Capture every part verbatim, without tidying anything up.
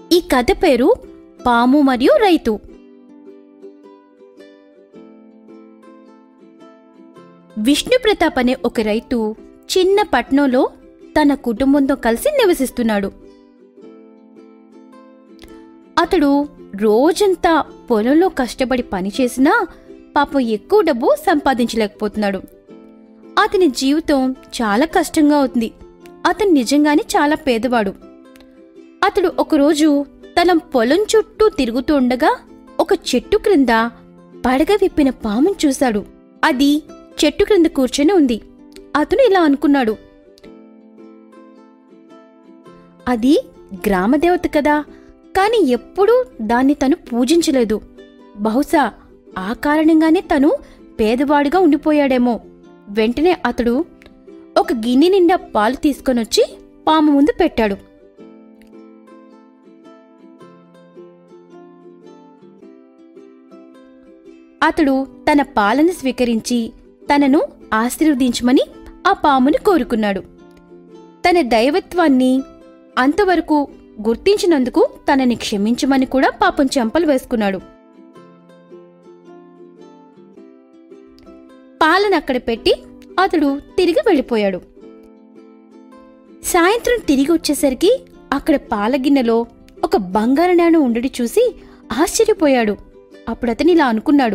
ఈ కథ పేరు పాము మరియు రైతు. విష్ణుప్రతాప్ అనే ఒక రైతు చిన్న పట్నంలో తన కుటుంబంతో కలిసి నివసిస్తున్నాడు. అతడు రోజంతా పొలంలో కష్టపడి పనిచేసినా పాపం ఎక్కువ డబ్బు సంపాదించలేకపోతున్నాడు. అతని జీవితం చాలా కష్టంగా అవుతుంది. అతను నిజంగానే చాలా పేదవాడు. అతడు ఒకరోజు తన పొలం చుట్టూ తిరుగుతూ ఉండగా ఒక చెట్టు క్రింద పడగ విప్పిన పామును చూశాడు. అది చెట్టు క్రింద కూర్చొని ఉంది. అతను ఇలా అనుకున్నాడు, అది గ్రామదేవత కదా, కాని ఎప్పుడూ దాన్ని తను పూజించలేదు. బహుశా ఆ కారణంగానే తను పేదవాడిగా ఉండిపోయాడేమో. వెంటనే అతడు ఒక గిన్నె నిండా పాలు తీసుకొనొచ్చి పాము ముందు పెట్టాడు. అతడు తన పాలను స్వీకరించి తనను ఆశీర్వదించమని ఆ పాముని కోరుకున్నాడు. తన దైవత్వాన్ని అంతవరకు గుర్తించినందుకు తనని క్షమించమని కూడా పాపం చెంపలు వేసుకున్నాడు. పాలనక్కడ పెట్టి అతడు తిరిగి వెళ్ళిపోయాడు. సాయంత్రం తిరిగి వచ్చేసరికి అక్కడ పాలగిన్నెలో ఒక బంగారు నాణెం ఉండడి చూసి ఆశ్చర్యపోయాడు. అప్పుడు అతను ఇలా అనుకున్నాడు,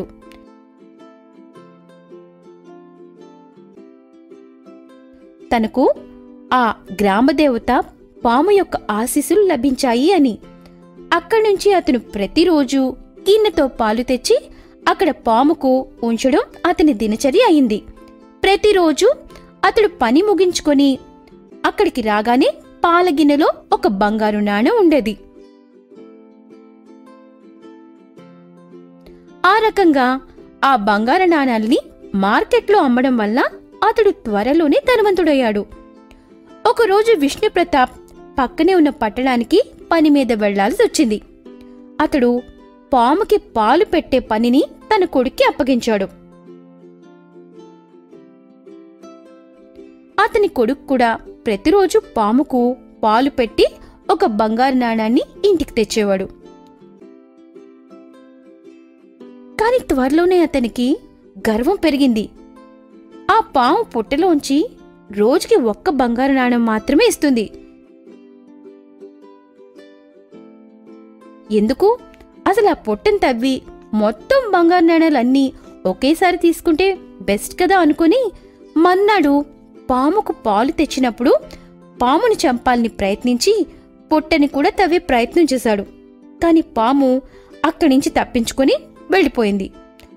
తనకు ఆ గ్రామదేవత పాము యొక్క ఆశీస్సులు లభించాయి అని. అక్కడి నుంచి అతను ప్రతిరోజు గిన్నెతో పాలు తెచ్చి అక్కడ పాముకు ఉంచడం అతని దినచర్య అయింది. ప్రతిరోజు అతడు పని ముగించుకొని అక్కడికి రాగానే పాలగిన్నెలో ఒక బంగారు నాణెం ఉండేది. ఆ రకంగా ఆ బంగారు నాణాల్ని మార్కెట్లో అమ్మడం వల్ల అతడు త్వరలోనే ధనవంతుడయ్యాడు. ఒకరోజు విష్ణుప్రతాప్ పక్కనే ఉన్న పట్టణానికి పని మీద వెళ్లాల్సి వచ్చింది. అతడు పాముకి పాలు పెట్టే పనిని తన కొడుక్కి అప్పగించాడు. అతని కొడుకు కూడా ప్రతిరోజు పాముకు పాలు పెట్టి ఒక బంగారు నాణాన్ని ఇంటికి తెచ్చేవాడు. కాని త్వరలోనే అతనికి గర్వం పెరిగింది. ఆ పాము పుట్టలోంచి రోజుకి ఒక్క బంగారు నాణెం మాత్రమే ఇస్తుంది. ఎందుకు అసలు ఆ పొట్టను తవ్వి మొత్తం బంగారు నాణాలన్నీ ఒకేసారి తీసుకుంటే బెస్ట్ కదా అనుకుని మన్నాడు పాముకు పాలు తెచ్చినప్పుడు పాముని చంపాలని ప్రయత్నించి పొట్టని కూడా తవ్వే ప్రయత్నం చేశాడు. కాని పాము అక్కడి నుంచి తప్పించుకొని వెళ్ళిపోయింది.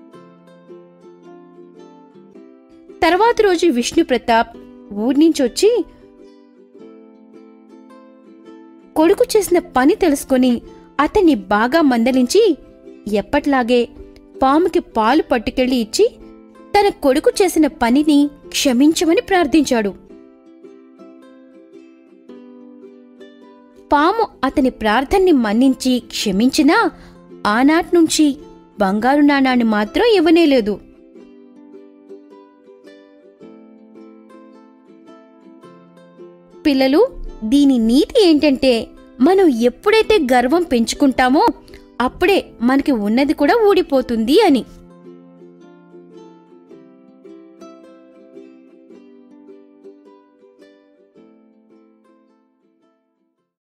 తర్వాత రోజు విష్ణుప్రతాప్ ఊరి నుంచి వచ్చి కొడుకు చేసిన పని తెలుసుకొని అతన్ని బాగా మందలించి ఎప్పట్లాగే పాముకి పాలు పట్టుకెళ్లి ఇచ్చి తన కొడుకు చేసిన పనిని క్షమించమని ప్రార్థించాడు. పాము అతని ప్రార్థనని మన్నించి క్షమించినా ఆనాటి నుంచి బంగారు నాణాన్ని మాత్రం ఇవ్వనేలేదు. పిల్లలు, దీని నీతి ఏంటంటే మనం ఎప్పుడైతే గర్వం పెంచుకుంటామో అప్పుడే మనకి ఉన్నది కూడా ఊడిపోతుంది అని.